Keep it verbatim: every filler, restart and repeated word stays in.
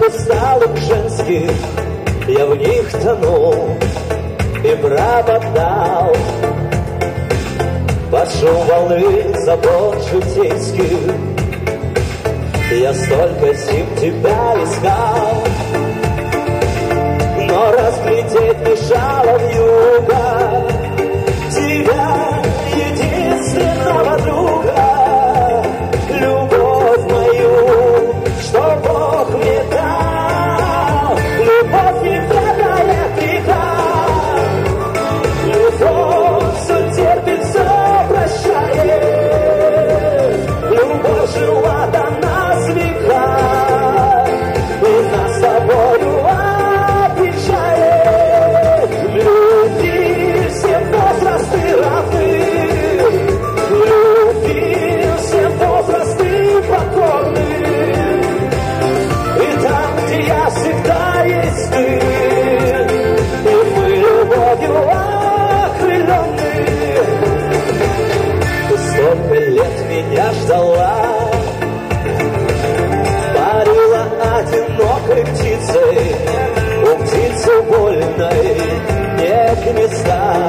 усталых женских, я в них тонул и пропадал. Под шум волны забот житейских я столько зим тебя искал, но разглядеть мешало вьюга тебя, единственного друга, любовь мою, что Бог мне дал. Любовь не вторая греха, любовь все терпит, все прощает. Любовь жила до нас века, и нас с тобою отвечает. Любви все возрасты равны, любви все возрасты покорны. И там, где я, всегда есть ты, и мы любовью окрылены. Ты столько лет меня ждала, парила одинокой птицей, у птицы вольной нет места.